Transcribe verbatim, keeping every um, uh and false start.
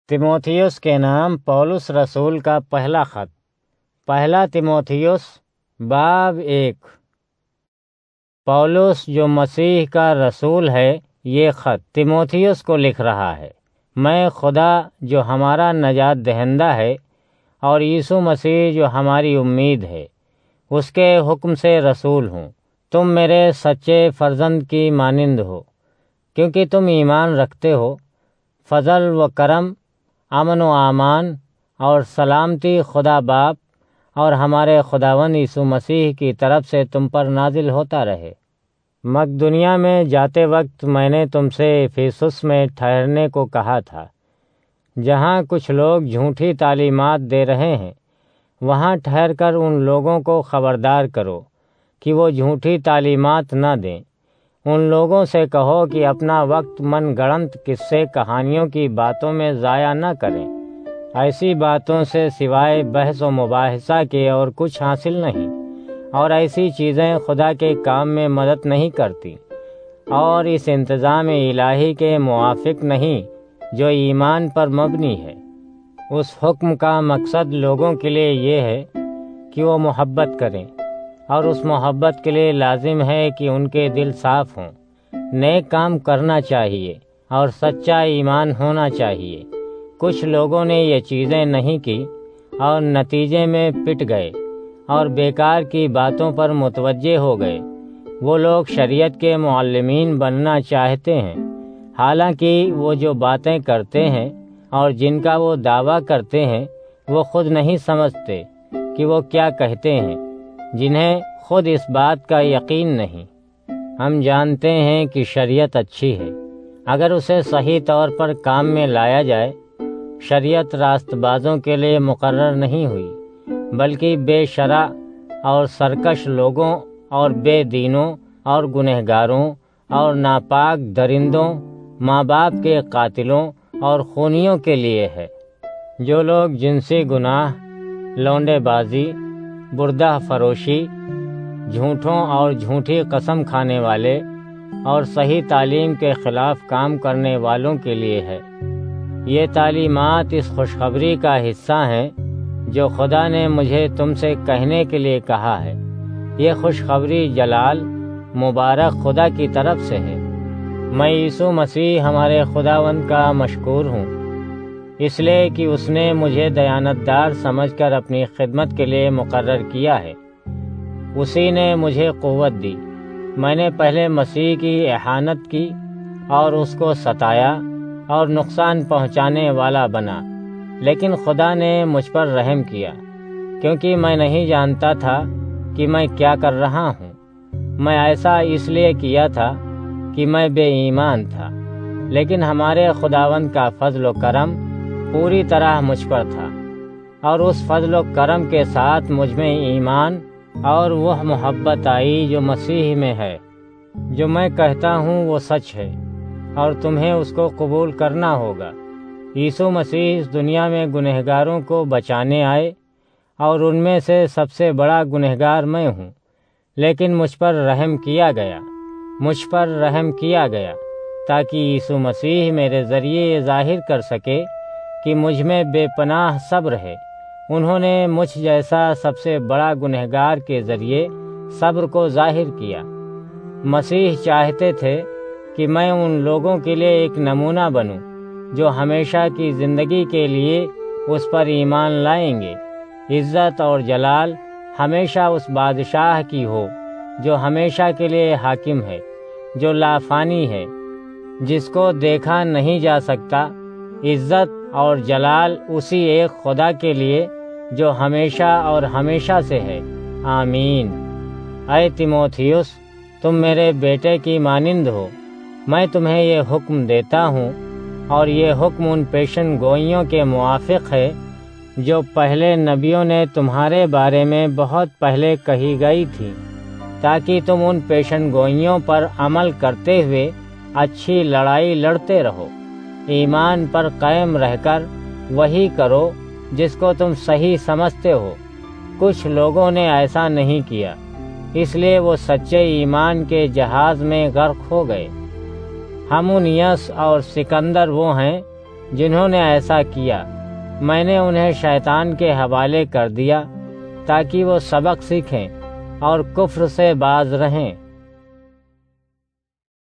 تیموتھیوس کے نام پولس رسول کا پہلا خط۔ پہلا تیموتھیوس باب ایک۔ پولس جو مسیح کا رسول ہے یہ خط تیموتھیوس کو لکھ رہا ہے۔ میں خدا جو ہمارا نجات دہندہ ہے اور یسوع مسیح جو ہماری امید ہے اس کے حکم سے رسول ہوں۔ تم میرے سچے فرزند کی مانند ہو کیونکہ تم ایمان رکھتے ہو۔ فضل و کرم، امن و امان اور سلامتی خدا باپ اور ہمارے خداوند یسوع مسیح کی طرف سے تم پر نازل ہوتا رہے۔ مقدونیہ میں جاتے وقت میں نے تم سے افیسس میں ٹھہرنے کو کہا تھا، جہاں کچھ لوگ جھوٹی تعلیمات دے رہے ہیں۔ وہاں ٹھہر کر ان لوگوں کو خبردار کرو کہ وہ جھوٹی تعلیمات نہ دیں۔ ان لوگوں سے کہو کہ اپنا وقت من گڑنت قصے کہانیوں کی باتوں میں ضائع نہ کریں۔ ایسی باتوں سے سوائے بحث و مباحثہ کے اور کچھ حاصل نہیں، اور ایسی چیزیں خدا کے کام میں مدد نہیں کرتی اور اس انتظام الہی کے موافق نہیں جو ایمان پر مبنی ہے۔ اس حکم کا مقصد لوگوں کے لیے یہ ہے کہ وہ محبت کریں، اور اس محبت کے لیے لازم ہے کہ ان کے دل صاف ہوں۔ نیک کام کرنا چاہیے اور سچا ایمان ہونا چاہیے۔ کچھ لوگوں نے یہ چیزیں نہیں کی اور نتیجے میں پٹ گئے اور بیکار کی باتوں پر متوجہ ہو گئے۔ وہ لوگ شریعت کے معلمین بننا چاہتے ہیں، حالانکہ وہ جو باتیں کرتے ہیں اور جن کا وہ دعویٰ کرتے ہیں وہ خود نہیں سمجھتے کہ وہ کیا کہتے ہیں، جنہیں خود اس بات کا یقین نہیں۔ ہم جانتے ہیں کہ شریعت اچھی ہے اگر اسے صحیح طور پر کام میں لایا جائے۔ شریعت راست بازوں کے لیے مقرر نہیں ہوئی، بلکہ بے شرع اور سرکش لوگوں اور بے دینوں اور گنہگاروں اور ناپاک درندوں، ماں باپ کے قاتلوں اور خونیوں کے لیے ہے، جو لوگ جنسی گناہ، لونڈے بازی، بردہ فروشی، جھوٹوں اور جھوٹی قسم کھانے والے اور صحیح تعلیم کے خلاف کام کرنے والوں کے لیے ہے۔ یہ تعلیمات اس خوشخبری کا حصہ ہیں جو خدا نے مجھے تم سے کہنے کے لیے کہا ہے۔ یہ خوشخبری جلال مبارک خدا کی طرف سے ہے۔ میں یسوع مسیح ہمارے خداوند کا مشکور ہوں، اس لیے کہ اس نے مجھے دیانتدار سمجھ کر اپنی خدمت کے لیے مقرر کیا ہے۔ اسی نے مجھے قوت دی۔ میں نے پہلے مسیح کی احانت کی اور اس کو ستایا اور نقصان پہنچانے والا بنا، لیکن خدا نے مجھ پر رحم کیا، کیونکہ میں نہیں جانتا تھا کہ میں کیا کر رہا ہوں۔ میں ایسا اس لیے کیا تھا کہ میں بے ایمان تھا، لیکن ہمارے خداوند کا فضل و کرم پوری طرح مجھ پر تھا، اور اس فضل و کرم کے ساتھ مجھ میں ایمان اور وہ محبت آئی جو مسیح میں ہے۔ جو میں کہتا ہوں وہ سچ ہے، اور تمہیں اس کو قبول کرنا ہوگا۔ یسوع مسیح اس دنیا میں گنہگاروں کو بچانے آئے، اور ان میں سے سب سے بڑا گنہگار میں ہوں، لیکن مجھ پر رحم کیا گیا مجھ پر رحم کیا گیا تاکہ یسوع مسیح میرے ذریعے یہ ظاہر کر سکے کہ مجھ میں بے پناہ صبر ہے۔ انہوں نے مجھ جیسا سب سے بڑا گنہگار کے ذریعے صبر کو ظاہر کیا۔ مسیح چاہتے تھے کہ میں ان لوگوں کے لیے ایک نمونہ بنوں جو ہمیشہ کی زندگی کے لیے اس پر ایمان لائیں گے۔ عزت اور جلال ہمیشہ اس بادشاہ کی ہو جو ہمیشہ کے لیے حاکم ہے، جو لافانی ہے، جس کو دیکھا نہیں جا سکتا۔ عزت اور جلال اسی ایک خدا کے لیے جو ہمیشہ اور ہمیشہ سے ہے، آمین۔ اے تیموتھیوس، تم میرے بیٹے کی مانند ہو۔ میں تمہیں یہ حکم دیتا ہوں، اور یہ حکم ان پیشن گوئیوں کے موافق ہے جو پہلے نبیوں نے تمہارے بارے میں بہت پہلے کہی گئی تھی، تاکہ تم ان پیشن گوئیوں پر عمل کرتے ہوئے اچھی لڑائی لڑتے رہو۔ ایمان پر قائم رہ کر وہی کرو جس کو تم صحیح سمجھتے ہو۔ کچھ لوگوں نے ایسا نہیں کیا، اس لیے وہ سچے ایمان کے جہاز میں غرق ہو گئے۔ ہمونیس اور سکندر وہ ہیں جنہوں نے ایسا کیا میں نے انہیں شیطان کے حوالے کر دیا تاکہ وہ سبق سیکھیں اور کفر سے باز رہیں۔